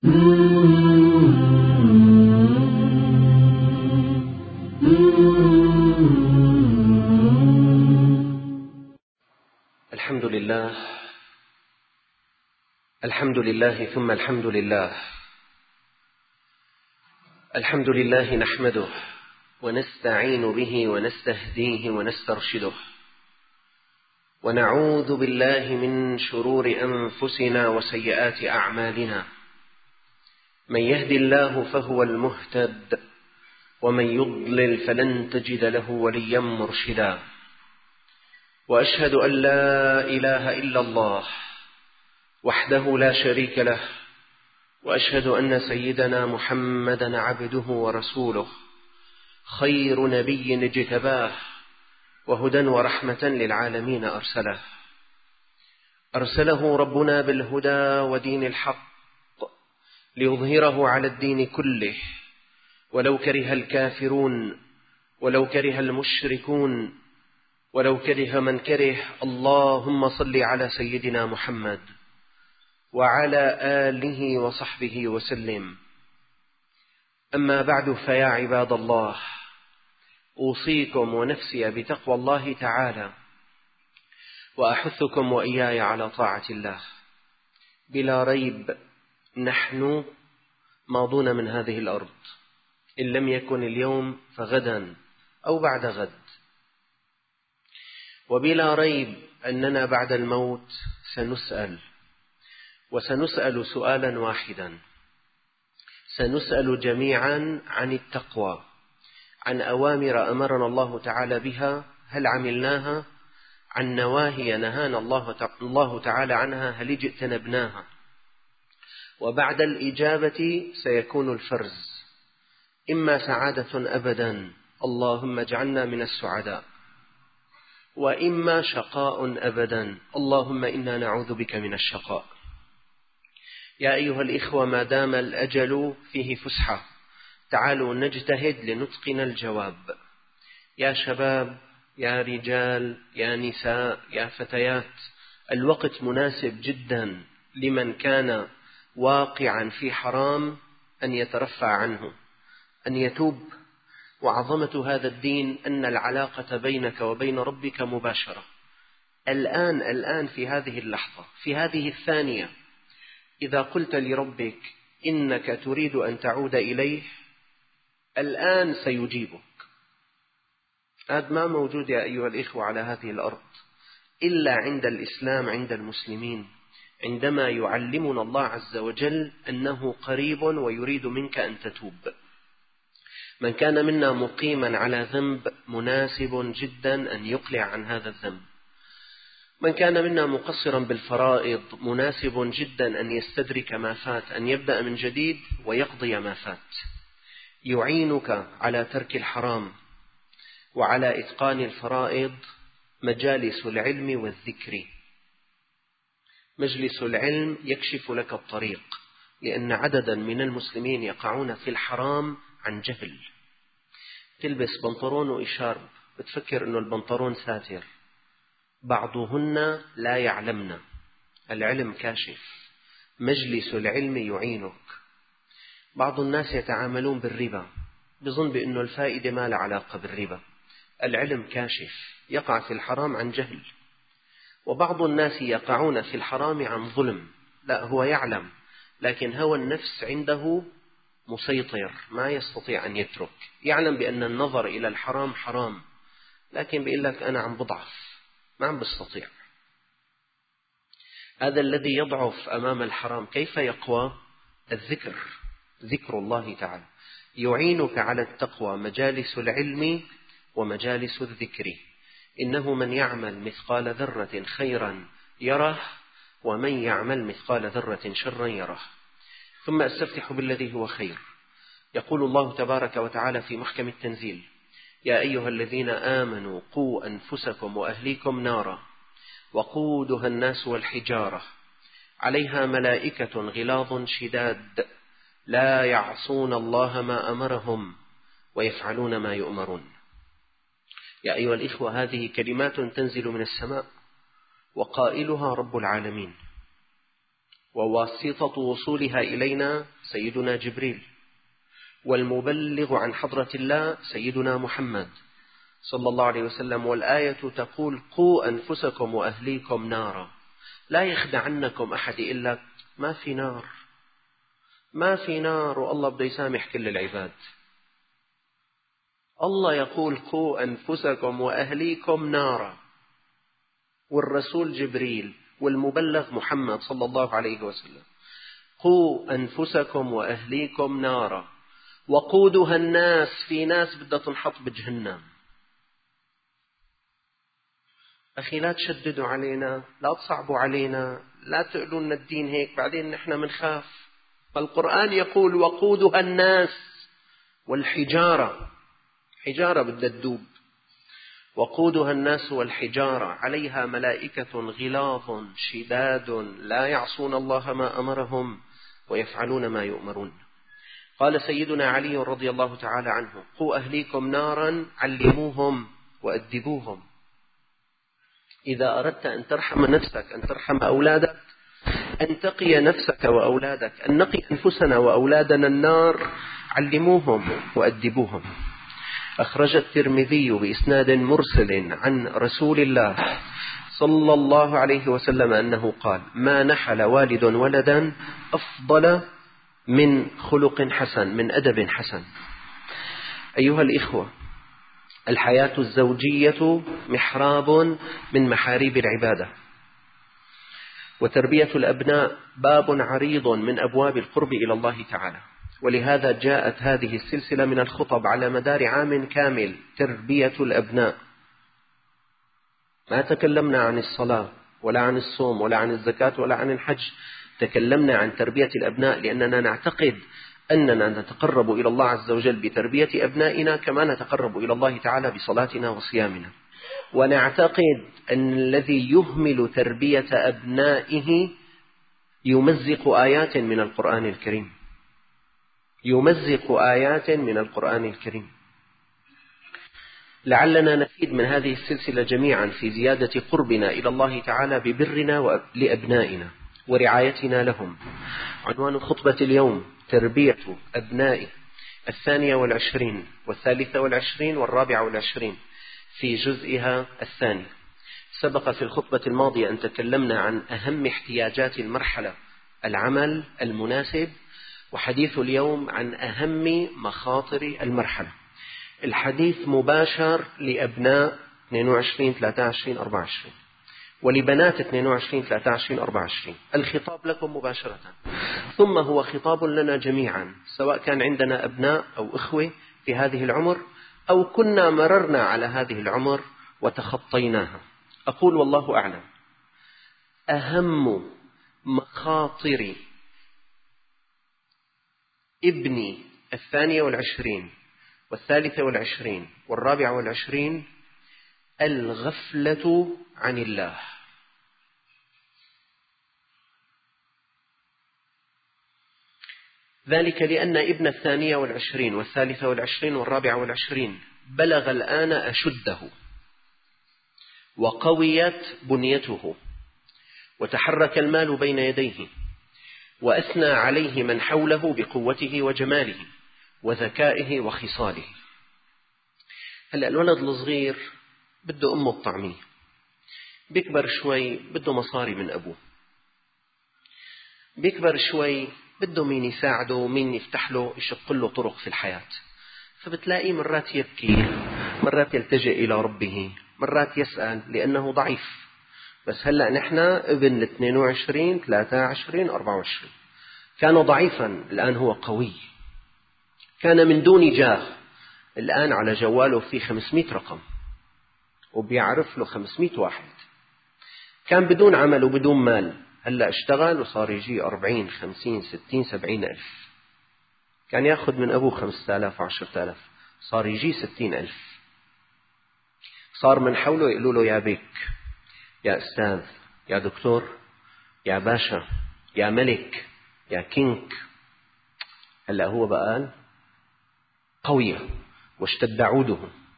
الحمد لله الحمد لله ثم الحمد لله. الحمد لله نحمده ونستعين به ونستهديه ونسترشده، ونعوذ بالله من شرور أنفسنا وسيئات أعمالنا. من يهد الله فهو المهتد، ومن يضلل فلن تجد له وليا مرشدا. وأشهد أن لا إله إلا الله وحده لا شريك له، وأشهد أن سيدنا محمدا عبده ورسوله، خير نبي اجتباه، وهدى ورحمة للعالمين أرسله ربنا بالهدى ودين الحق ليظهره على الدين كله، ولو كره الكافرون، ولو كره المشركون، ولو كره من كره. اللهم صل على سيدنا محمد وعلى آله وصحبه وسلم. أما بعد، فيا عباد الله، أوصيكم ونفسي بتقوى الله تعالى، وأحثكم وإياي على طاعة الله. بلا ريب نحن ماضون من هذه الأرض، إن لم يكن اليوم فغدا أو بعد غد. وبلا ريب أننا بعد الموت سنسأل، وسنسأل سؤالا واحدا. سنسأل جميعا عن التقوى، عن أوامر أمرنا الله تعالى بها هل عملناها، عن نواهي نهانا الله تعالى عنها هل اجتنبناها. وبعد الإجابة سيكون الفرز، إما سعادة أبدا، اللهم اجعلنا من السعداء، وإما شقاء أبدا، اللهم إنا نعوذ بك من الشقاء. يا أيها الإخوة، ما دام الأجل فيه فسحة، تعالوا نجتهد لنتقن الجواب. يا شباب، يا رجال، يا نساء، يا فتيات، الوقت مناسب جدا لمن كان واقعا في حرام أن يترفع عنه، أن يتوب. وعظمة هذا الدين أن العلاقة بينك وبين ربك مباشرة. الآن في هذه اللحظة، في هذه الثانية، إذا قلت لربك إنك تريد أن تعود إليه، الآن سيجيبك. هذا ما موجود يا أيها الإخوة على هذه الأرض إلا عند الإسلام، عند المسلمين، عندما يعلمنا الله عز وجل أنه قريب ويريد منك أن تتوب. من كان منا مقيما على ذنب مناسب جدا أن يقلع عن هذا الذنب. من كان منا مقصرا بالفرائض مناسب جدا أن يستدرك ما فات، أن يبدأ من جديد ويقضي ما فات. يعينك على ترك الحرام وعلى إتقان الفرائض مجالس العلم والذكر. مجلس العلم يكشف لك الطريق، لأن عددا من المسلمين يقعون في الحرام عن جهل. تلبس بنطلون وإشارب، بتفكر أنه البنطلون ساتر. بعضهن لا يعلمن، العلم كاشف، مجلس العلم يعينك. بعض الناس يتعاملون بالربا، بظن بأنه الفائدة ما لها علاقة بالربا. العلم كاشف، يقع في الحرام عن جهل. وبعض الناس يقعون في الحرام عن ظلم، لا، هو يعلم لكن هوى النفس عنده مسيطر، ما يستطيع أن يترك. يعلم بأن النظر إلى الحرام حرام، لكن بيقول لك أنا عم بضعف، ما عم بستطيع. هذا الذي يضعف أمام الحرام كيف يقوى؟ الذكر، ذكر الله تعالى يعينك على التقوى. مجالس العلم ومجالس الذكر. إنه من يعمل مثقال ذرة خيرا يره، ومن يعمل مثقال ذرة شرا يره. ثم أستفتح بالذي هو خير. يقول الله تبارك وتعالى في محكم التنزيل: يا أيها الذين آمنوا قوا أنفسكم وأهليكم نارا وقودها الناس والحجارة عليها ملائكة غلاظ شداد لا يعصون الله ما أمرهم ويفعلون ما يؤمرون. يا أيها الإخوة، هذه كلمات تنزل من السماء، وقائلها رب العالمين. وواسطة وصولها إلينا سيدنا جبريل، والمبلغ عن حضرة الله سيدنا محمد صلى الله عليه وسلم. والآية تقول: قوا أنفسكم وأهليكم نارا. لا يخدعنكم أحد إلا ما في نار، ما في نار، والله بده يسامح كل العباد. الله يقول: قوا أنفسكم وأهليكم نارا، والرسول جبريل والمبلغ محمد صلى الله عليه وسلم. قوا أنفسكم وأهليكم نارا وقودها الناس. في ناس بدها تنحط بجهنم. أخي لا تشددوا علينا، لا تصعبوا علينا، لا تقولوا لنا الدين هيك بعدين نحن منخاف. فالقرآن يقول: وقودها الناس والحجارة. حجارة بدها تدوب. وقودها الناس والحجارة عليها ملائكة غلاظ شداد لا يعصون الله ما أمرهم ويفعلون ما يؤمرون. قال سيدنا علي رضي الله تعالى عنه: قوا أهليكم نارا علموهم وأدبوهم. إذا أردت أن ترحم نفسك، أن ترحم أولادك، أن تقي نفسك وأولادك، أن نقي أنفسنا وأولادنا النار، علموهم وأدبوهم. أخرج الترمذي بإسناد مرسل عن رسول الله صلى الله عليه وسلم أنه قال: ما نحل والد ولدا أفضل من خلق حسن، من أدب حسن. أيها الإخوة، الحياة الزوجية محراب من محاريب العبادة، وتربية الأبناء باب عريض من أبواب القرب إلى الله تعالى. ولهذا جاءت هذه السلسلة من الخطب على مدار عام كامل، تربية الأبناء. ما تكلمنا عن الصلاة ولا عن الصوم ولا عن الزكاة ولا عن الحج، تكلمنا عن تربية الأبناء، لأننا نعتقد أننا نتقرب إلى الله عز وجل بتربية أبنائنا كما نتقرب إلى الله تعالى بصلاتنا وصيامنا. ونعتقد أن الذي يهمل تربية أبنائه يمزق آيات من القرآن الكريم، يمزق آيات من القرآن الكريم. لعلنا نفيد من هذه السلسلة جميعا في زيادة قربنا إلى الله تعالى ببرنا لأبنائنا ورعايتنا لهم. عنوان خطبة اليوم: تربية أبناء 22 و23 و24 في جزئها الثاني. سبق في الخطبة الماضية أن تكلمنا عن أهم احتياجات المرحلة، العمل المناسب، وحديث اليوم عن أهم مخاطر المرحلة. الحديث مباشر لأبناء 22 23 24 ولبنات 22 23 24. الخطاب لكم مباشرة، ثم هو خطاب لنا جميعا، سواء كان عندنا أبناء أو إخوة في هذه العمر، أو كنا مررنا على هذه العمر وتخطيناها. أقول والله أعلم: أهم مخاطر ابني 22 و23 و24 الغفلة عن الله. ذلك لأن ابن 22 و23 و24 بلغ الآن أشده، وقويت بنيته، وتحرك المال بين يديه، وأثنى عليه من حوله بقوته وجماله وذكائه وخصاله. هلأ الولد الصغير بده أمه الطعمية، بيكبر شوي بده مصاري من أبوه، بيكبر شوي بده مين يساعده، مين يفتح له يشق له طرق في الحياة. فبتلاقيه مرات يبكي، مرات يلتجئ إلى ربه، مرات يسأل لأنه ضعيف. بس هلأ نحن ابن 22 23 24 كان ضعيفا، الآن هو قوي. كان من دون جاه، الآن على جواله في 500 رقم وبيعرف له 500 واحد. كان بدون عمل وبدون مال، هلأ اشتغل وصار يجي 40 50 60 70 ألف. كان يأخذ من أبوه 5000 10,000، صار يجي 60,000. صار من حوله يقولوا له: يا بيك، يا أستاذ، يا دكتور، يا باشا، يا ملك، يا كينج. هلأ هو بقى قوي واشتد عوده.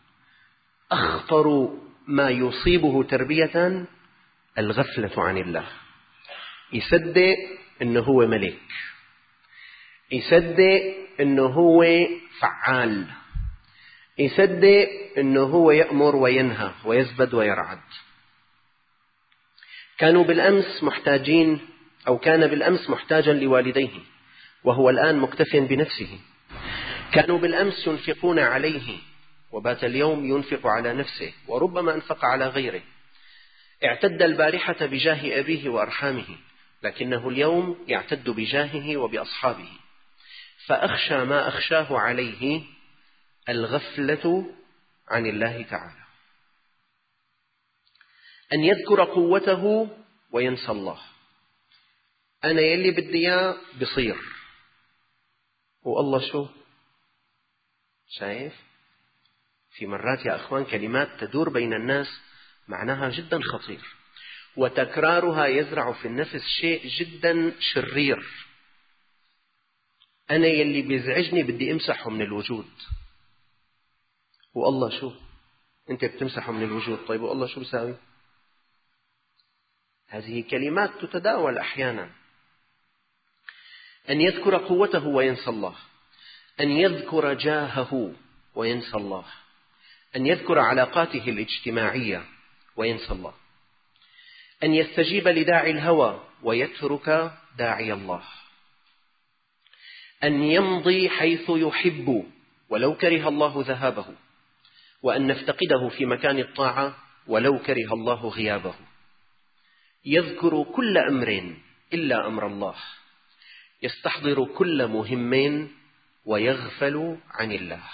أخطر ما يصيبه تربية الغفلة عن الله. يصدق إنه هو ملك، يصدق إنه هو فعال، يصدق إنه هو يأمر وينهى ويزبد ويرعد. كان بالأمس محتاجا لوالديه، وهو الآن مكتف بنفسه. كانوا بالأمس ينفقون عليه، وبات اليوم ينفق على نفسه، وربما أنفق على غيره. اعتد البارحة بجاه أبيه وأرحامه، لكنه اليوم يعتد بجاهه وبأصحابه. فأخشى ما أخشاه عليه الغفلة عن الله تعالى، أن يذكر قوته وينسى الله. أنا يلي بدي إياه بصير، والله شو شايف؟ في مرات يا أخوان كلمات تدور بين الناس معناها جدا خطير، وتكرارها يزرع في النفس شيء جدا شرير. أنا يلي بيزعجني بدي أمسحه من الوجود، والله شو أنت بتمسحه من الوجود، طيب والله شو بساوي؟ هذه كلمات تتداول أحيانا. أن يذكر قوته وينسى الله، أن يذكر جاهه وينسى الله، أن يذكر علاقاته الاجتماعية وينسى الله، أن يستجيب لداعي الهوى ويترك داعي الله، أن يمضي حيث يحب ولو كره الله ذهابه، وأن نفتقده في مكان الطاعة ولو كره الله غيابه. يذكر كل أمر إلا أمر الله، يستحضر كل مهم ويغفل عن الله.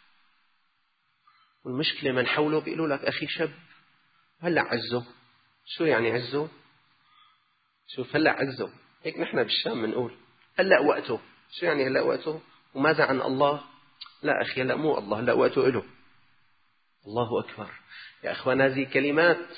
والمشكلة من حوله بيقولوا لك أخي شاب هلأ عزه. شو يعني عزه؟ شوف هلأ عزه، هيك نحن بالشام بنقول هلأ وقته. شو يعني هلأ وقته؟ وماذا عن الله؟ لا أخي هلأ مو الله، هلأ وقته إله. الله أكبر يا أخوان، هذه كلمات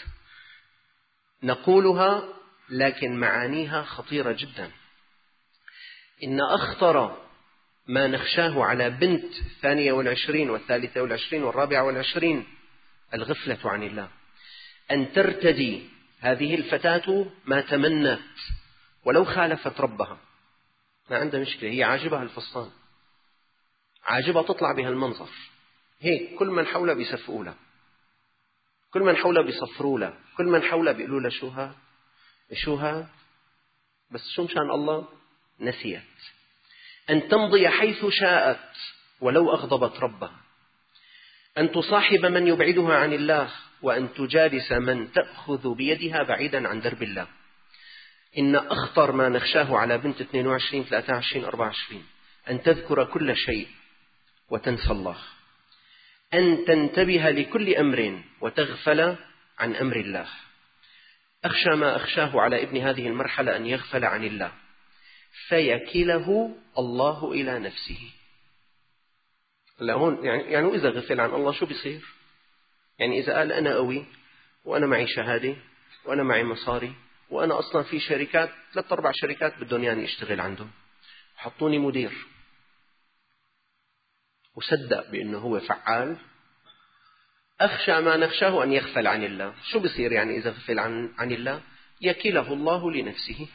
نقولها لكن معانيها خطيرة جدا. إن أخطر ما نخشاه على بنت 22 و23 و24 الغفلة عن الله. أن ترتدي هذه الفتاة ما تمنت ولو خالفت ربها، ما عندها مشكلة، هي عاجبها الفستان، عاجبها تطلع بها المنظر، هيك كل من حولها بيسفقوا لها، كل من حولها بيصفروا لها، كل من حولها بيقولوا لها شوها، بس شو مشان الله نسيت. أن تمضي حيث شاءت ولو أغضبت ربها، أن تصاحب من يبعدها عن الله، وأن تجالس من تأخذ بيدها بعيدا عن درب الله. إن أخطر ما نخشاه على بنت 22 23 24 أن تذكر كل شيء وتنسى الله، أن تنتبه لكل أمر وتغفل عن أمر الله. أخشى ما أخشاه على ابن هذه المرحلة أن يغفل عن الله فيكله الله إلى نفسه. لا هون يعني إذا غفل عن الله شو بيصير؟ يعني إذا قال أنا قوي وأنا معي شهادة وأنا معي مصاري وأنا أصلا في شركات 3-4 شركات بدهم يعني اشتغل عندهم، حطوني مدير، وصدق بأنه هو فعال. أخشى ما نخشاه أن يغفل عن الله. شو بيصير يعني إذا غفل عن الله؟ يكله الله لنفسه.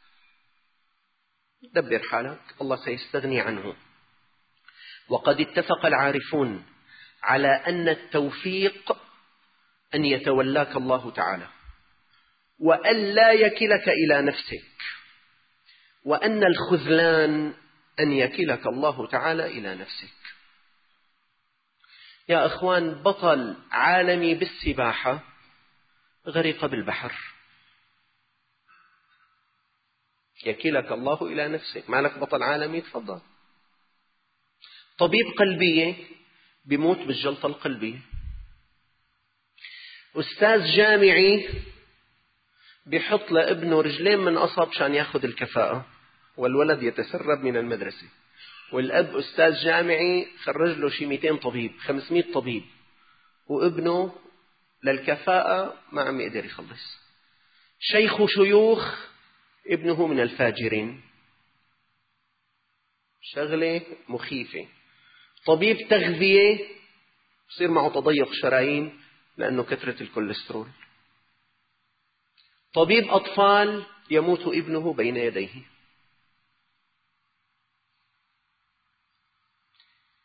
دبر حالك، الله سيستغني عنه. وقد اتفق العارفون على أن التوفيق أن يتولاك الله تعالى، وأن لا يكلك إلى نفسك، وأن الخذلان أن يكلك الله تعالى إلى نفسك. يا أخوان، بطل عالمي بالسباحة غرق بالبحر، يكلك الله إلى نفسك. مالك بطل عالمي؟ تفضل. طبيب قلبية بيموت بالجلطة القلبية. أستاذ جامعي بيحط لابنه رجلين من قصب عشان ياخذ الكفاءة، والولد يتسرب من المدرسة، والأب أستاذ جامعي خرج له شي 200 طبيب 500 طبيب، وابنه للكفاءة ما عم يقدر يخلص. شيخ شيوخ ابنه من الفاجرين. شغلة مخيفة. طبيب تغذية يصير معه تضيق شرايين لأنه كثرة الكوليسترول. طبيب أطفال يموت ابنه بين يديه.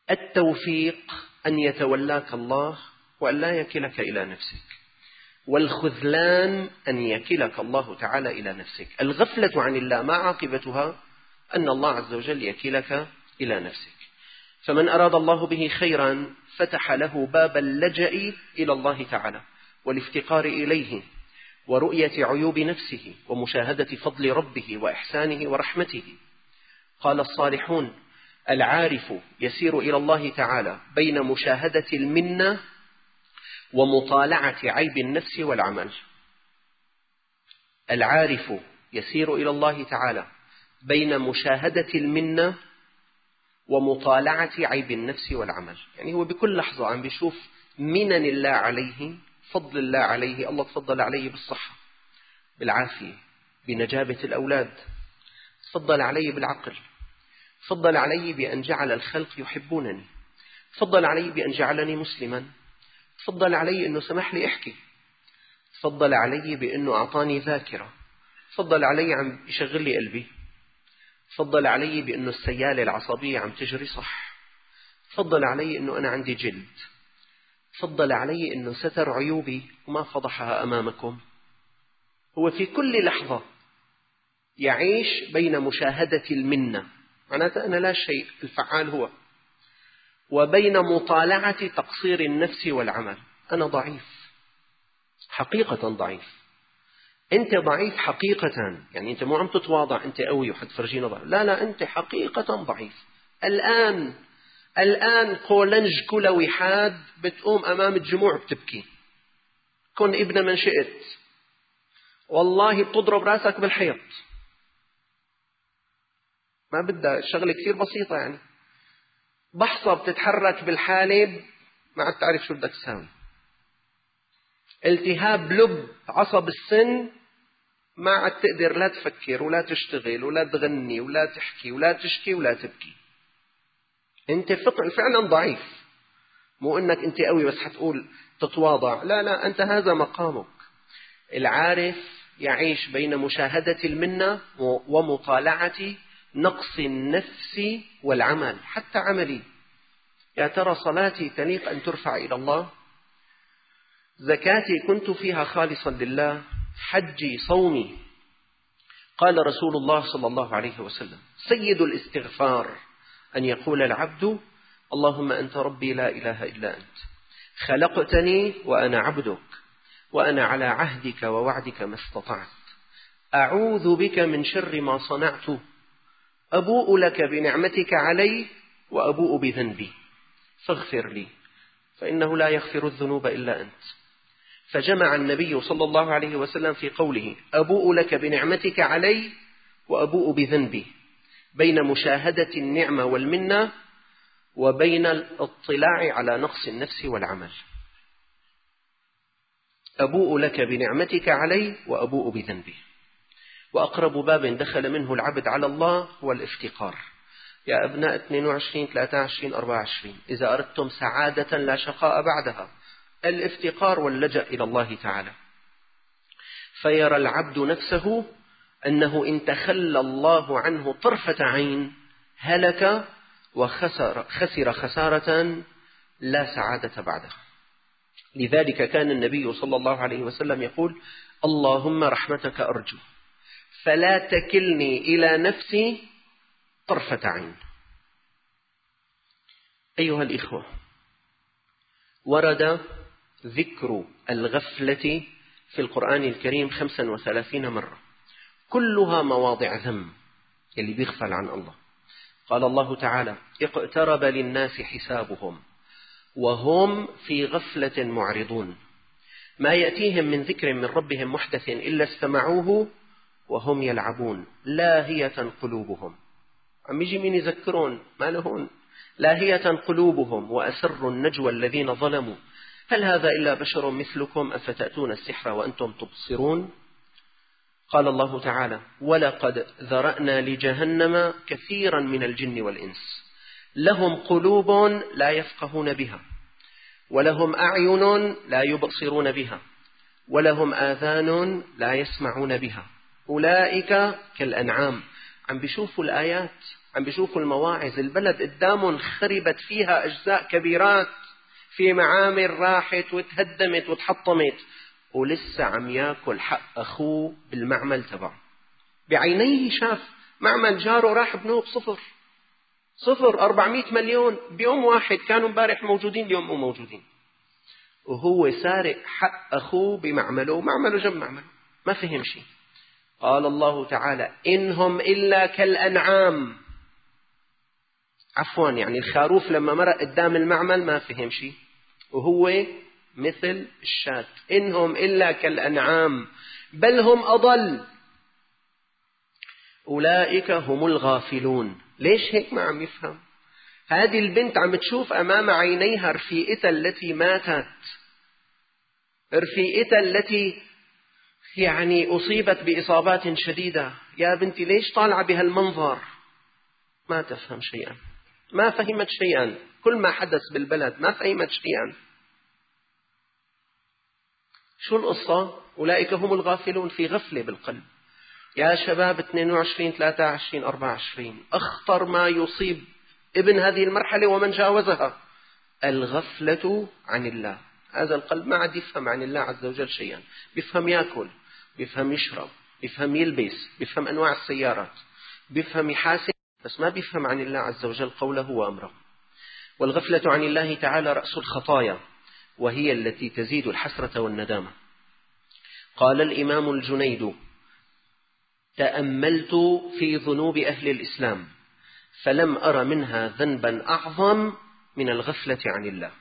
التوفيق أن يتولاك الله وأن لا يكلك إلى نفسك، والخذلان أن يكلك الله تعالى إلى نفسك. الغفلة عن الله ما عاقبتها؟ أن الله عز وجل يكلك إلى نفسك. فمن أراد الله به خيرا فتح له باب اللجأ إلى الله تعالى والافتقار إليه ورؤية عيوب نفسه ومشاهدة فضل ربه وإحسانه ورحمته. قال الصالحون: العارف يسير إلى الله تعالى بين مشاهدة المنة ومطالعة عيب النفس والعمل. العارف يسير إلى الله تعالى بين مشاهدة المنة ومطالعة عيب النفس والعمل. يعني هو بكل لحظة عم بيشوف منن الله عليه، فضل الله عليه. الله تفضل عليه بالصحة، بالعافية، بنجابة الأولاد، تفضل علي بالعقل، تفضل علي بأن جعل الخلق يحبونني، تفضل علي بأن جعلني مسلما، تفضل علي أنه سمح لي أحكي، تفضل علي بأنه أعطاني ذاكرة، تفضل علي عم يشغل لي قلبي، تفضل علي بأنه السيالة العصبية عم تجري صح، تفضل علي أنه أنا عندي جلد، تفضل علي أنه ستر عيوبي وما فضحها أمامكم. هو في كل لحظة يعيش بين مشاهدة المنة، معناتها أنا لا شيء، الفعال هو، وبين مطالعة تقصير النفس والعمل. أنا ضعيف، حقيقة ضعيف. أنت ضعيف حقيقة، يعني أنت مو عم تتواضع أنت قوي وحتفرجينا ضعيف، لا أنت حقيقة ضعيف. الآن قولنج كلوي حاد بتقوم أمام الجموع بتبكي، كن ابن من شئت، والله بتضرب راسك بالحيط. ما بدها الشغلة كثير بسيطة، يعني بحصة بتتحرك بالحالب ما عاد تعرف شو بدك تساوي. التهاب لب عصب السن ما عاد تقدر لا تفكر ولا تشتغل ولا تغني ولا تحكي ولا تشكي ولا تبكي. انت فعلا ضعيف، مو انك انت قوي بس حتقول تتواضع، لا انت هذا مقامك. العارف يعيش بين مشاهدة المنة ومطالعة نقص النفس والعمل. حتى عملي، يا ترى صلاتي تليق أن ترفع إلى الله؟ زكاتي كنت فيها خالصا لله؟ حجي، صومي؟ قال رسول الله صلى الله عليه وسلم: سيد الاستغفار أن يقول العبد: اللهم أنت ربي لا إله إلا أنت، خلقتني وأنا عبدك، وأنا على عهدك ووعدك ما استطعت، أعوذ بك من شر ما صنعت، أبوء لك بنعمتك علي وأبوء بذنبي فاغفر لي فإنه لا يغفر الذنوب إلا أنت. فجمع النبي صلى الله عليه وسلم في قوله أبوء لك بنعمتك علي وأبوء بذنبي بين مشاهدة النعمة والمنة وبين الاطلاع على نقص النفس والعمل. أبوء لك بنعمتك علي وأبوء بذنبي. وأقرب باب دخل منه العبد على الله هو الافتقار. يا أبناء 22 23 24 إذا أردتم سعادة لا شقاء بعدها، الافتقار واللجأ إلى الله تعالى. فيرى العبد نفسه أنه إن تخلى الله عنه طرفة عين هلك وخسر خسارة لا سعادة بعدها. لذلك كان النبي صلى الله عليه وسلم يقول: اللهم رحمتك أرجو فلا تكلني إلى نفسي طرفة عين. أيها الإخوة، ورد ذكر الغفلة في القرآن الكريم 35 مرة، كلها مواضع ذم اللي بيغفل عن الله. قال الله تعالى: اقترب للناس حسابهم وهم في غفلة معرضون، ما يأتيهم من ذكر من ربهم محدث إلا استمعوه وهم يلعبون لاهية قلوبهم. عم يجي مين يذكرون؟ ما لهون. لاهية قلوبهم وأسروا النجوى الذين ظلموا هل هذا إلا بشر مثلكم أفتأتون السحر وأنتم تبصرون. قال الله تعالى: ولقد ذرأنا لجهنم كثيرا من الجن والإنس لهم قلوب لا يفقهون بها ولهم أعين لا يبصرون بها ولهم آذان لا يسمعون بها أولئك كالأنعام. عم بيشوفوا الآيات عم بيشوفوا المواعظ، البلد قدامهم خربت فيها أجزاء كبيرات، في معامل راحت وتهدمت وتحطمت، ولسه عم ياكل حق أخوه بالمعمل تبعه. بعينيه شاف معمل جاره راح بنوب صفر 400 مليون بيوم واحد، كانوا امبارح موجودين اليوم مو موجودين، وهو سارق حق أخوه بمعمله، معمله جنب معمله، ما فهم شيء. قال الله تعالى: إنهم إلا كالأنعام. عفوا، يعني الخروف لما مرق قدام المعمل ما فهم شيء، وهو مثل الشاة. إنهم إلا كالأنعام بل هم أضل أولئك هم الغافلون. ليش هيك ما عم يفهم؟ هذه البنت عم تشوف أمام عينيها رفيقتها التي ماتت، رفيقتها التي يعني أصيبت بإصابات شديدة. يا بنتي ليش طالعة بهالمنظر؟ ما تفهم شيئا، ما فهمت شيئا، كل ما حدث بالبلد ما فهمت شيئا. شو القصة؟ أولئك هم الغافلون، في غفلة بالقلب. يا شباب 22 23 24 أخطر ما يصيب ابن هذه المرحلة ومن جاوزها الغفلة عن الله. هذا القلب ما عاد يفهم عن الله عز وجل شيئا، بيفهم يأكل، بيفهم يشرب، بيفهم يلبس، بيفهم أنواع السيارات، بيفهم يحاسب، بس ما بيفهم عن الله عز وجل قوله وأمره. والغفلة عن الله تعالى رأس الخطايا، وهي التي تزيد الحسرة والندامة. قال الإمام الجنيد: تأملت في ذنوب أهل الإسلام فلم أر منها ذنبا أعظم من الغفلة عن الله.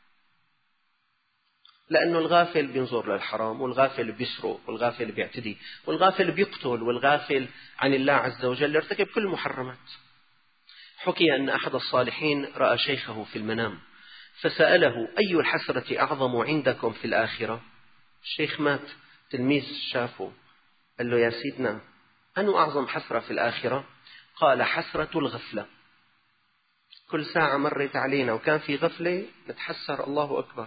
لأنه الغافل بينظر للحرام، والغافل بيسرق، والغافل بيعتدي، والغافل بيقتل، والغافل عن الله عز وجل يرتكب كل المحرمات. حكي أن أحد الصالحين رأى شيخه في المنام فسأله: أي الحسرة أعظم عندكم في الآخرة؟ الشيخ مات، تلميذ شافه قال له: يا سيدنا، أنو أعظم حسرة في الآخرة؟ قال: حسرة الغفلة. كل ساعة مرت علينا وكان في غفلة نتحسر. الله أكبر.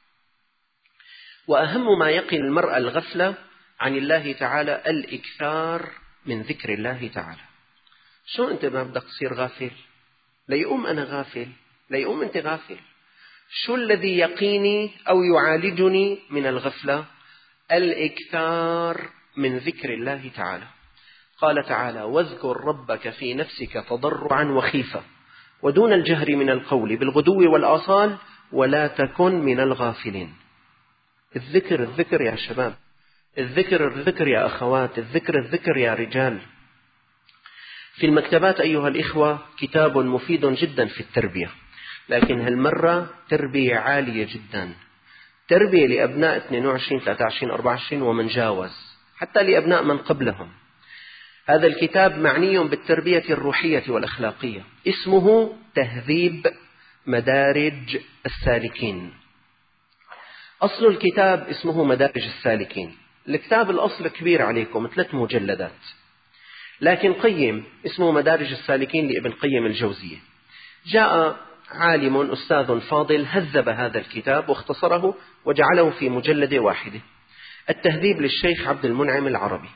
وأهم ما يقي المرء الغفلة عن الله تعالى الإكثار من ذكر الله تعالى. شو أنت ما بدك تصير غافل؟ ليقوم أنا غافل، ليقوم أنت غافل. شو الذي يقيني أو يعالجني من الغفلة؟ الإكثار من ذكر الله تعالى. قال تعالى: واذكر ربك في نفسك تضرعا وخيفة ودون الجهر من القول بالغدو والآصال ولا تكن من الغافلين. الذكر يا شباب، الذكر يا أخوات، الذكر يا رجال. في المكتبات أيها الإخوة كتاب مفيد جدا في التربية، لكن هالمرة تربية عالية جدا، تربية لأبناء 22 23 24 ومن جاوز، حتى لأبناء من قبلهم. هذا الكتاب معني بالتربية الروحية والأخلاقية، اسمه تهذيب مدارج السالكين. أصل الكتاب اسمه مدارج السالكين. الكتاب الأصل كبير عليكم 3 مجلدات، لكن قيم اسمه مدارج السالكين لابن قيم الجوزية. جاء عالم أستاذ فاضل هذب هذا الكتاب واختصره وجعله في مجلد واحد، التهذيب للشيخ عبد المنعم العربي.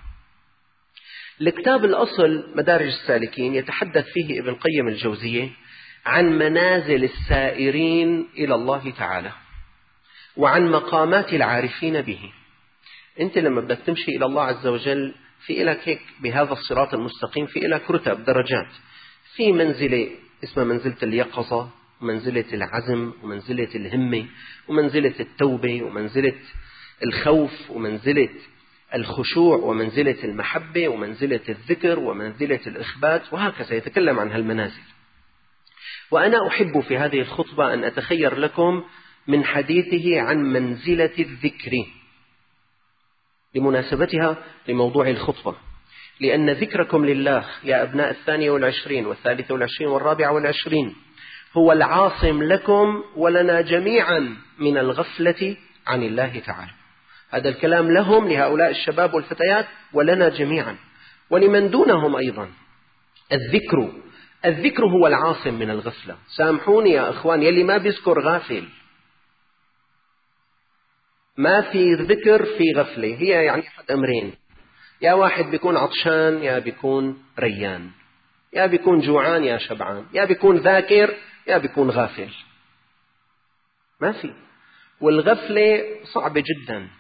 الكتاب الأصل مدارج السالكين يتحدث فيه ابن قيم الجوزية عن منازل السائرين إلى الله تعالى وعن مقامات العارفين به. أنت لما بدك تمشي إلى الله عز وجل في إلك هيك بهذا الصراط المستقيم، في إلك رتب درجات. في منزلة اسمها منزلة اليقظة، ومنزلة العزم، ومنزلة الهمة، ومنزلة التوبة، ومنزلة الخوف، ومنزلة الخشوع، ومنزلة المحبة، ومنزلة الذكر، ومنزلة الإخبات، وهكذا يتكلم عن هالمنازل. وأنا أحب في هذه الخطبة أن أتخير لكم من حديثه عن منزلة الذكر لمناسبتها لموضوع الخطبة، لأن ذكركم لله يا أبناء 22 والثالثة والرابعة والعشرين هو العاصم لكم ولنا جميعا من الغفلة عن الله تعالى. هذا الكلام لهم، لهؤلاء الشباب والفتيات، ولنا جميعا ولمن دونهم أيضا. الذكر هو العاصم من الغفلة. سامحوني يا أخوان، يلي ما بيذكر غافل. ما في ذكر في غفلة، هي يعني أحد أمرين: يا واحد بيكون عطشان يا بيكون ريان. يا بيكون جوعان يا شبعان، يا بيكون ذاكر يا بيكون غافل، ما في. والغفلة صعبة جدا.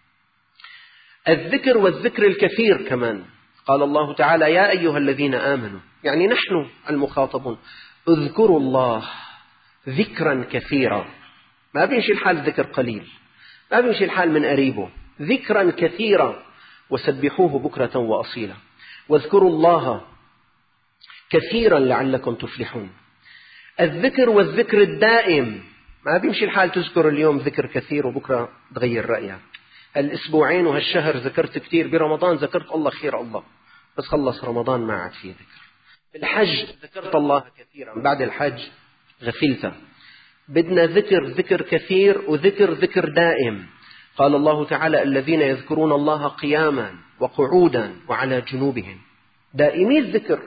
الذكر والذكر الكثير كمان، قال الله تعالى يا أيها الذين آمنوا، يعني نحن المخاطبون، اذكروا الله ذكرا كثيرا. ما بيمشي الحال ذكر قليل، ما بيمشي الحال من قريبه، ذكرا كثيرا، وسبحوه بكرة وأصيلا، واذكروا الله كثيرا لعلكم تفلحون. الذكر والذكر الدائم، ما بيمشي الحال تذكر اليوم ذكر كثير وبكرة تغير رأيك. الأسبوعين وهالشهر ذكرت كثير، برمضان ذكرت الله خير الله، بس خلص رمضان ما عاد فيه ذكر. بالحج ذكرت الله كثيرا، بعد الحج غفلت. بدنا ذكر كثير وذكر دائم. قال الله تعالى الذين يذكرون الله قياما وقعودا وعلى جنوبهم، دائمي الذكر.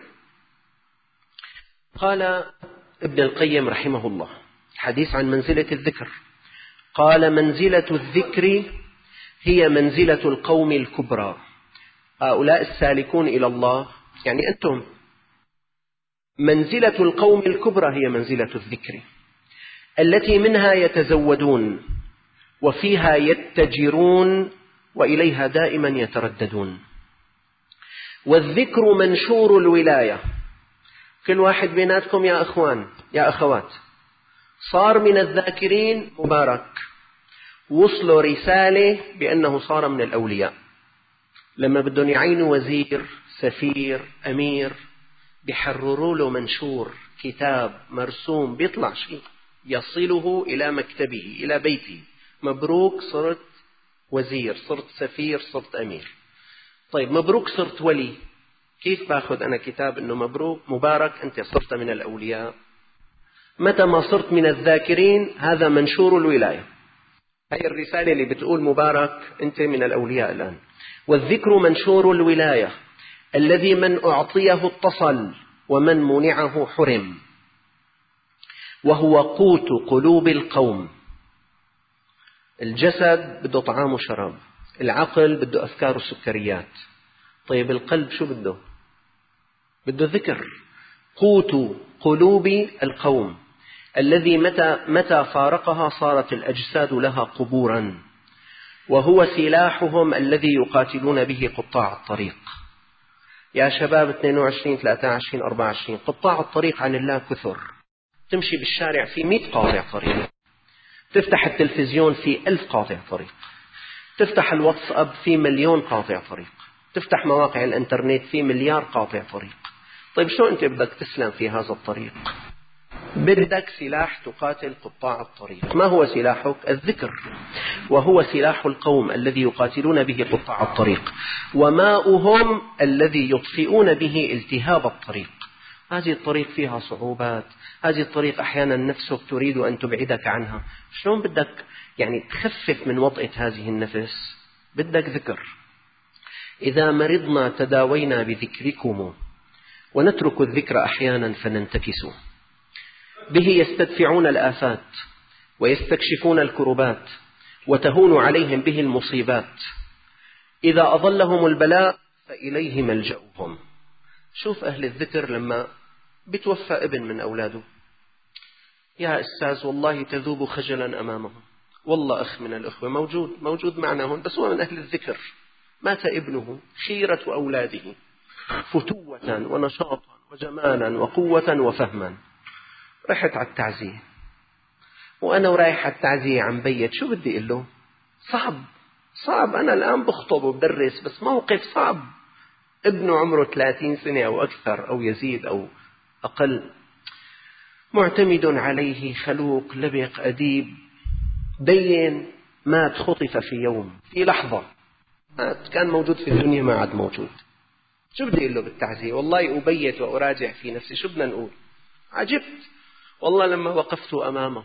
قال ابن القيم رحمه الله حديث عن منزلة الذكر، قال منزلة الذكر هي منزلة القوم الكبرى، هؤلاء السالكون إلى الله، يعني أنتم. منزلة القوم الكبرى هي منزلة الذكر التي منها يتزودون وفيها يتجرون وإليها دائما يترددون. والذكر منشور الولاية. كل واحد بيناتكم يا أخوان يا أخوات صار من الذاكرين مبارك، وصلوا رسالة بأنه صار من الأولياء. لما بدهم يعينوا وزير سفير أمير بيحرروا له منشور كتاب مرسوم بيطلع شيء يصله إلى مكتبه إلى بيته، مبروك صرت وزير، صرت سفير، صرت أمير. طيب مبروك صرت ولي، كيف باخذ أنا كتاب إنه مبروك مبارك أنت صرت من الأولياء؟ متى ما صرت من الذاكرين هذا منشور الولاية، هي الرسالة اللي بتقول مبارك أنت من الأولياء الآن. والذكر منشور الولاية الذي من أعطيه اتصل ومن منعه حرم، وهو قوت قلوب القوم. الجسد بده طعام وشراب، العقل بده أفكار وسكريات، طيب القلب شو بده؟ بده ذكر. قوت قلوب القوم الذي متى فارقها صارت الأجساد لها قبورا، وهو سلاحهم الذي يقاتلون به قطاع الطريق. يا شباب 22 23 24 قطاع الطريق عن الله كثر، تمشي بالشارع في 100 قاطع طريق، تفتح التلفزيون في 1000 قاطع طريق، تفتح الواتساب في 1,000,000 قاطع طريق، تفتح مواقع الانترنت في 1,000,000,000 قاطع طريق. طيب شو أنت بدك تسلم في هذا الطريق؟ بدك سلاح تقاتل قطاع الطريق. ما هو سلاحك؟ الذكر، وهو سلاح القوم الذي يقاتلون به قطاع الطريق، وماؤهم الذي يطفئون به التهاب الطريق. هذه الطريق فيها صعوبات، هذه الطريق أحيانا نفسك تريد أن تبعدك عنها، شلون بدك يعني تخفف من وطئة هذه النفس؟ بدك ذكر. إذا مرضنا تداوينا بذكركم ونترك الذكر أحيانا فننتكس. به يستدفعون الآفات ويستكشفون الكربات وتهون عليهم به المصيبات. إذا أضلهم البلاء فإليه ملجأهم. شوف أهل الذكر لما بتوفى ابن من أولاده، يا أستاذ والله تذوب خجلا أمامه، والله أخ من الأخوة موجود معنا هون بس هو من أهل الذكر، مات ابنه خيرة أولاده فتوة ونشاطا وجمالا وقوة وفهما. رحت على التعزية، وأنا ورايح على التعزية عم بيت، شو بدي أقول له؟ صعب أنا الآن بخطب وبدرس، بس موقف صعب. ابنه عمره 30 سنة أو أكثر أو يزيد أو أقل، معتمد عليه، خلوق لبق أديب دين، مات خطف في يوم، في لحظة مات، كان موجود في الدنيا ما عاد موجود. شو بدي أقول له بالتعزية؟ والله أبيت وأراجع في نفسي شو بدنا نقول. عجبت والله لما وقفت أمامه،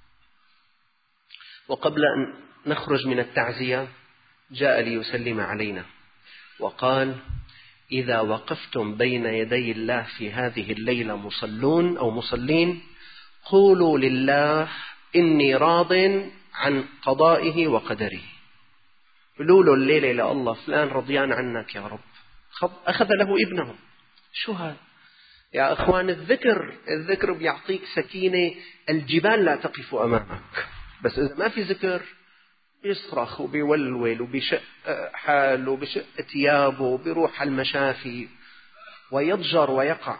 وقبل أن نخرج من التعزية جاء ليسلم علينا وقال: إذا وقفتم بين يدي الله في هذه الليلة مصلون أو مصلين قولوا لله إني راض عن قضائه وقدره. قولوا له الليلة إلى الله فلان رضيان عنك يا رب، أخذ له ابنه. شو هذا؟ يا أخوان الذكر بيعطيك سكينة، الجبال لا تقف أمامك. بس إذا ما في ذكر بيصرخ وبيولول وبيشق حاله وبيشق ثيابه وبيروح على المشافي ويضجر ويقع.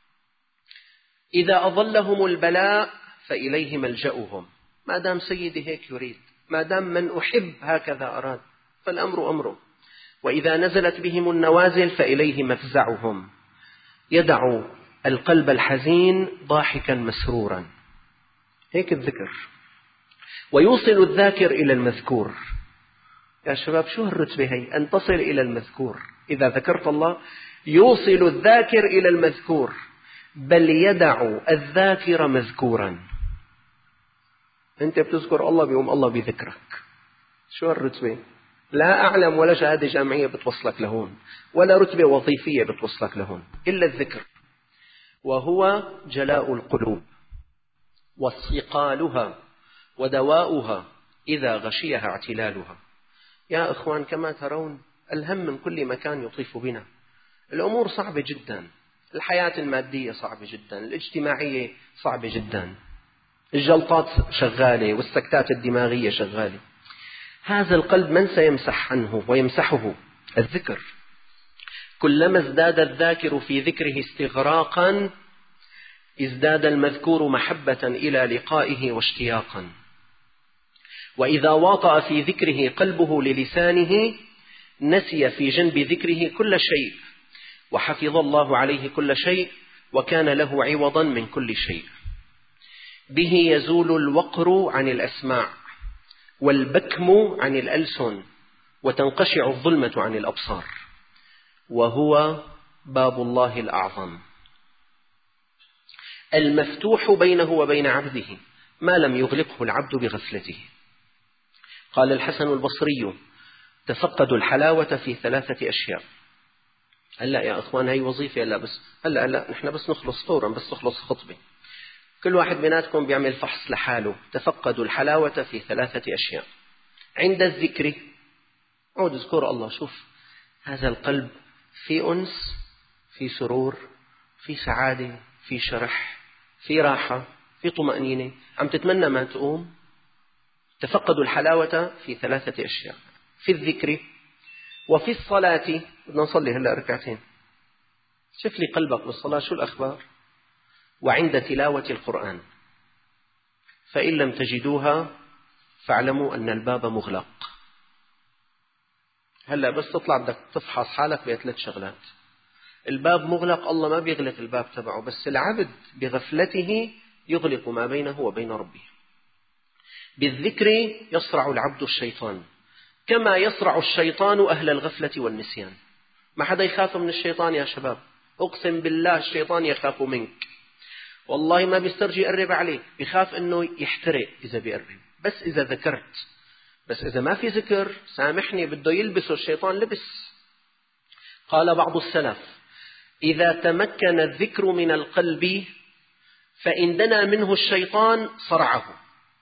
إذا أضلهم البلاء فإليه ملجأهم، ما دام سيدي هيك يريد، ما دام من أحب هكذا أراد، فالأمر أمره. وإذا نزلت بهم النوازل فإليه مفزعهم، يدع القلب الحزين ضاحكا مسرورا. هيك الذكر. ويوصل الذاكر إلى المذكور. يا شباب شو هالرتبة هي؟ أن تصل إلى المذكور. إذا ذكرت الله يوصل الذاكر إلى المذكور، بل يدع الذاكر مذكورا. أنت بتذكر الله بيوم الله بذكرك. شو هالرتبة؟ لا أعلم ولا شهادة جامعية بتوصلك لهون، ولا رتبة وظيفية بتوصلك لهون، إلا الذكر. وهو جلاء القلوب واصقالها ودواؤها إذا غشيها اعتلالها. يا إخوان كما ترون الهم من كل مكان يطيف بنا. الأمور صعبة جدا، الحياة المادية صعبة جدا، الاجتماعية صعبة جدا، الجلطات شغالة والسكتات الدماغية شغالة. هذا القلب من سيمسح عنه ويمسحه؟ الذكر. كلما ازداد الذاكر في ذكره استغراقا ازداد المذكور محبة إلى لقائه واشتياقا. وإذا واطأ في ذكره قلبه للسانه نسي في جنب ذكره كل شيء، وحفظ الله عليه كل شيء، وكان له عوضا من كل شيء. به يزول الوقر عن الأسماع، والبكم عن الألسن، وتنقشع الظلمة عن الأبصار. وهو باب الله الأعظم المفتوح بينه وبين عبده ما لم يغلقه العبد بغفلته. قال الحسن البصري: تفقدوا الحلاوة في 3 أشياء. هلأ يا أخوان هاي وظيفة، هلأ نحن بس نخلص فورا، بس نخلص خطبة. كل واحد بيناتكم بيعمل فحص لحاله. تفقدوا الحلاوة في 3 أشياء. عند الذكر عود اذكر الله. شوف هذا القلب في أنس، في سرور، في سعادة، في شرح، في راحة، في طمأنينة، عم تتمنى ما تقوم. تفقدوا الحلاوة في 3 أشياء: في الذكر، وفي الصلاة. بدنا نصلي هلأ ركعتين، شوف لي قلبك بالصلاة شو الأخبار. وعند تلاوة القرآن. فإن لم تجدوها فاعلموا أن الباب مغلق. هلأ بس تطلع بدك تفحص حالك ب3 شغلات. الباب مغلق، الله ما بيغلق الباب تبعه، بس العبد بغفلته يغلق ما بينه وبين ربه. بالذكر يصرع العبد الشيطان كما يصرع الشيطان أهل الغفلة والنسيان. ما حدا يخاف من الشيطان يا شباب، أقسم بالله الشيطان يخاف منك، والله ما بيسترجي يقرب عليك، بيخاف أنه يحترق إذا بيقرب، بس إذا ذكرت. بس إذا ما في ذكر سامحني بده يلبسه الشيطان لبس. قال بعض السلف: إذا تمكن الذكر من القلب فإن دنا منه الشيطان صرعه.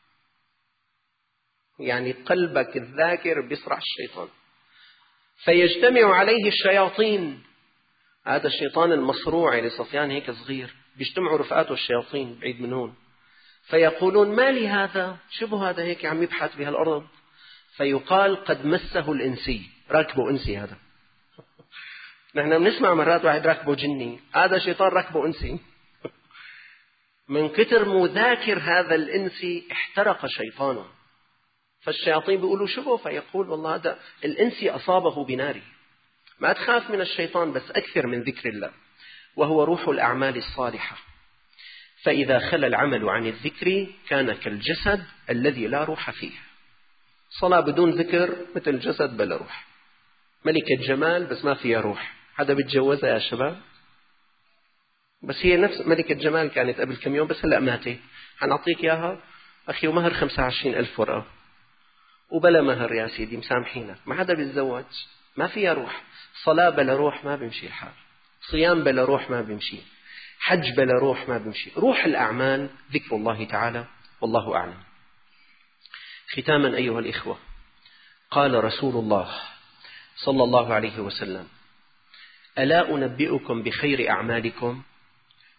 يعني قلبك الذاكر بيصرع الشيطان، فيجتمع عليه الشياطين. هذا الشيطان المصروع اللي صفيان هيك صغير، بيجتمعوا رفقاته الشياطين بعيد من هون، فيقولون: ما لي هذا؟ شبه هذا هيك عم يبحث بهالأرض؟ فيقال: قد مسه الإنسي. راكبه إنسي هذا. نحن بنسمع مرات واحد راكبه جني، هذا شيطان راكبه إنسي. من كتر مذاكر هذا الإنسي احترق شيطانه. فالشياطين بيقولوا شبه، فيقول: والله هذا الإنسي أصابه بناري. ما تخاف من الشيطان، بس أكثر من ذكر الله، وهو روح الأعمال الصالحة. فإذا خلى العمل عن الذكر كان كالجسد الذي لا روح فيه. صلاة بدون ذكر مثل الجسد بلا روح. ملكة جمال بس ما فيها روح. حدا بيتجوزها يا شباب؟ بس هي نفس ملكة جمال كانت قبل كم يوم، بس هلأ ماتت. حنعطيك إياها أخي، ومهر 25,000 ورقة، وبلا مهر يا سيدي، مسامحينك. ما حدا بيتزوج، ما فيها روح. صلاة بلا روح ما بيمشي الحال، صيام بلا روح ما بيمشي، حج بلا روح ما بيمشي. روح الأعمال ذكر الله تعالى، والله أعلم. ختاما أيها الإخوة، قال رسول الله صلى الله عليه وسلم: ألا أنبئكم بخير أعمالكم؟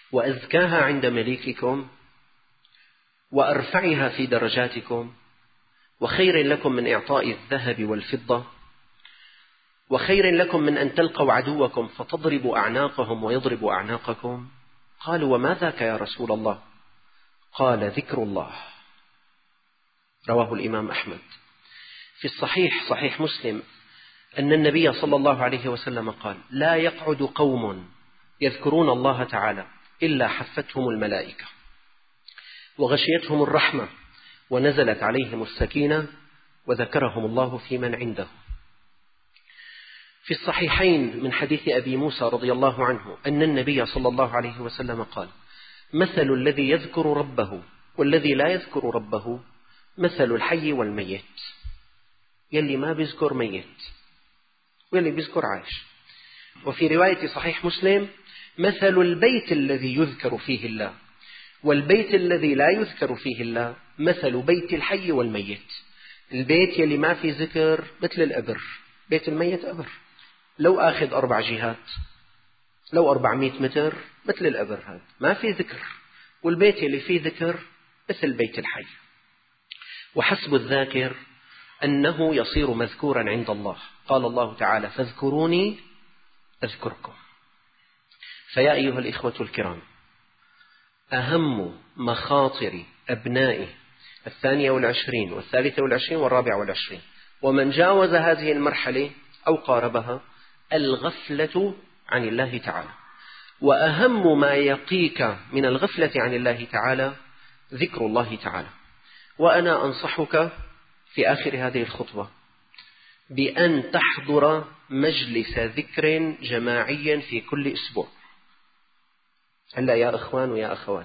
وأزكاها عند مليككم وأرفعها في درجاتكم، وخير لكم من إعطاء الذهب والفضة، وخير لكم من أن تلقوا عدوكم فتضربوا أعناقهم ويضربوا أعناقكم. قالوا: وما ذاك يا رسول الله؟ قال: ذكر الله. رواه الإمام أحمد. في الصحيح صحيح مسلم أن النبي صلى الله عليه وسلم قال: لا يقعد قوم يذكرون الله تعالى إلا حفتهم الملائكة وغشيتهم الرحمة ونزلت عليهم السكينة وذكرهم الله في من عنده. في الصحيحين من حديث أبي موسى رضي الله عنه أن النبي صلى الله عليه وسلم قال: مثل الذي يذكر ربه والذي لا يذكر ربه مثل الحي والميت. يلي ما بيذكر ميت واللي بيذكر عايش. وفي رواية صحيح مسلم: مثل البيت الذي يذكر فيه الله والبيت الذي لا يذكر فيه الله مثل بيت الحي والميت. البيت يلي ما في ذكر مثل القبر، بيت الميت قبر، لو أخذ 4 جهات، لو 400 متر، مثل القبر هذا ما في ذكر. والبيت يلي فيه ذكر مثل بيت الحي. وحسب الذاكر أنه يصير مذكورا عند الله. قال الله تعالى: فاذكروني أذكركم. فيا أيها الإخوة الكرام، أهم مخاطر أبناء 22 و23 و24 ومن جاوز هذه المرحلة أو قاربها الغفلة عن الله تعالى. وأهم ما يقيك من الغفلة عن الله تعالى ذكر الله تعالى. وأنا أنصحك في آخر هذه الخطبة بأن تحضر مجلس ذكر جماعي في كل أسبوع. هلا يا إخوان ويا أخوات،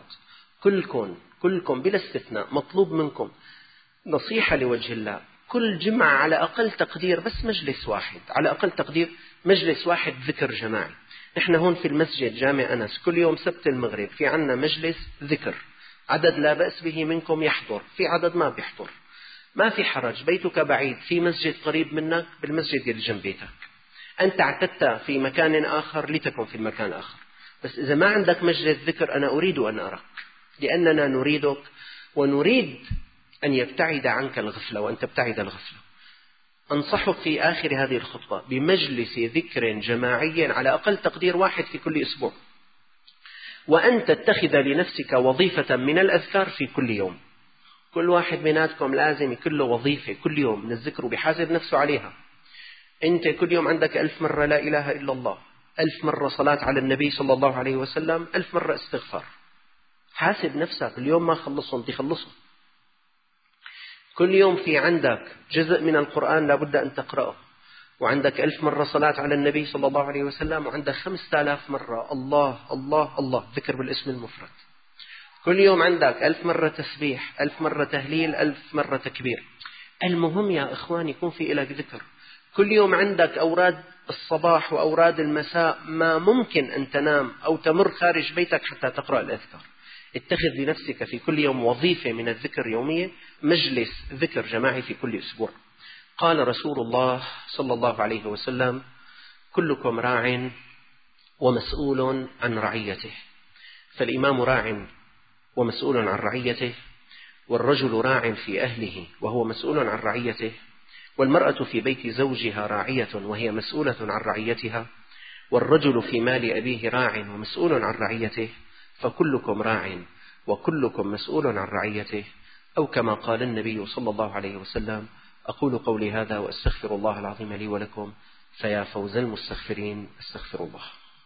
كلكم بلا استثناء مطلوب منكم نصيحة لوجه الله، كل جمعة على أقل تقدير بس مجلس واحد، على أقل تقدير مجلس واحد ذكر جماعي. نحن هون في المسجد جامع أنس كل يوم سبت المغرب في عنا مجلس ذكر، عدد لا بأس به منكم يحضر، في عدد ما بيحضر، ما في حرج. بيتك بعيد، في مسجد قريب منك، بالمسجد اللي جنب بيتك. أنت اعتدت في مكان آخر لتكن في المكان آخر. بس إذا ما عندك مجلس ذكر أنا أريد أن أراك، لأننا نريدك ونريد أن يبتعد عنك الغفلة وأن تبتعد الغفلة. أنصحك في آخر هذه الخطبة بمجلس ذكر جماعي على أقل تقدير واحد في كل أسبوع، وأن تتخذ لنفسك وظيفة من الأذكار في كل يوم. كل واحد مناتكم لازم يكون له وظيفة كل يوم من الذكر وبيحاسب نفسه عليها. أنت كل يوم عندك 1000 مرة لا إله إلا الله، 1000 مرة صلاة على النبي صلى الله عليه وسلم، 1000 مرة استغفار. حاسب نفسك، اليوم ما خلصهم تخلصهم. كل يوم في عندك جزء من القرآن لابد أن تقرأه، وعندك 1000 مرة صلاة على النبي صلى الله عليه وسلم، وعندك 5000 مرة الله الله الله ذكر بالاسم المفرد. كل يوم عندك 1000 مرة تسبيح، 1000 مرة تهليل، 1000 مرة تكبير. المهم يا إخوان يكون في إلك ذكر. كل يوم عندك أوراد الصباح وأوراد المساء، ما ممكن أن تنام أو تمر خارج بيتك حتى تقرأ الأذكار. اتخذ لنفسك في كل يوم وظيفة من الذكر يومية، مجلس ذكر جماعي في كل أسبوع. قال رسول الله صلى الله عليه وسلم: كلكم راع ومسؤول عن رعيته. فالإمام راع ومسؤول عن رعيته، والرجل راع في أهله وهو مسؤول عن رعيته، والمرأة في بيت زوجها راعية وهي مسؤولة عن رعيتها، والرجل في مال أبيه راع ومسؤول عن رعيته، فكلكم راع وكلكم مسؤول عن رعيته، أو كما قال النبي صلى الله عليه وسلم. أقول قولي هذا وأستغفر الله العظيم لي ولكم، فيا فوز المستغفرين، استغفر الله.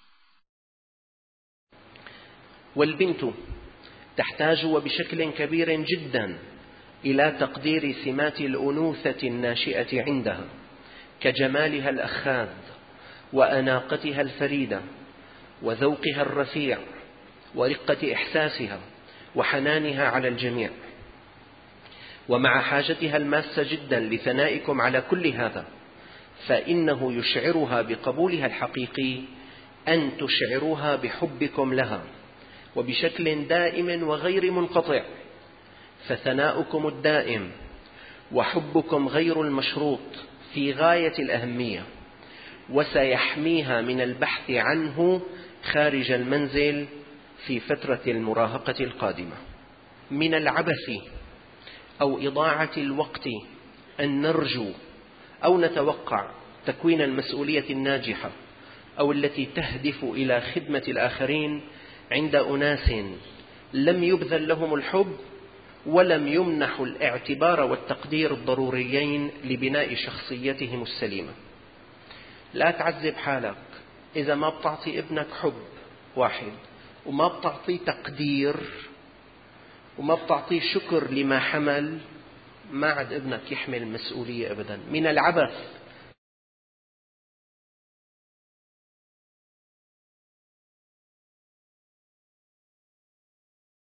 والبنت تحتاج وبشكل كبير جدا إلى تقدير سمات الأنوثة الناشئة عندها، كجمالها الأخاذ وأناقتها الفريدة وذوقها الرفيع ورقة إحساسها وحنانها على الجميع. ومع حاجتها الماسة جدا لثنائكم على كل هذا، فإنه يشعرها بقبولها الحقيقي أن تشعروها بحبكم لها وبشكل دائم وغير منقطع. فثناؤكم الدائم وحبكم غير المشروط في غاية الأهمية، وسيحميها من البحث عنه خارج المنزل في فترة المراهقة القادمة. من العبث أو إضاعة الوقت أن نرجو أو نتوقع تكوين المسؤولية الناجحة أو التي تهدف إلى خدمة الآخرين عند أناس لم يبذل لهم الحب ولم يمنحوا الاعتبار والتقدير الضروريين لبناء شخصيتهم السليمة. لا تعذب حالك إذا ما بتعطي ابنك حب واحد، وما بتعطيه تقدير، وما بتعطيه شكر لما حمل، ما عاد ابنك يحمل مسؤولية أبدا. من العبث